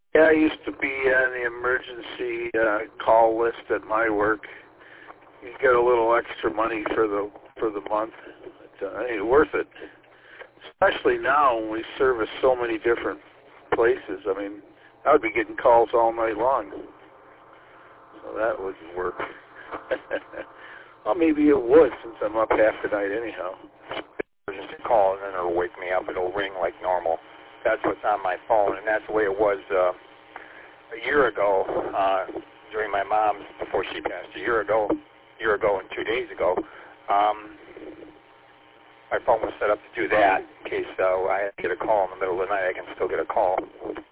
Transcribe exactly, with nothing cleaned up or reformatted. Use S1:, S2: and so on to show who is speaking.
S1: Yeah, I used to be on the emergency uh, call list at my work. You get a little extra money for the for the month. It's uh, ain't worth it, especially now when we service so many different places. I mean, I would be getting calls all night long, so that wouldn't work. Well, maybe it would, since I'm up half the night anyhow.
S2: Just a call, and then it'll wake me up. It'll ring like normal. That's what's on my phone, and that's the way it was uh, a year ago uh, during my mom's, before she passed, a year ago, year ago and two days ago. Um, my phone was set up to do that in case uh, I had to get a call in the middle of the night. I can still get a call.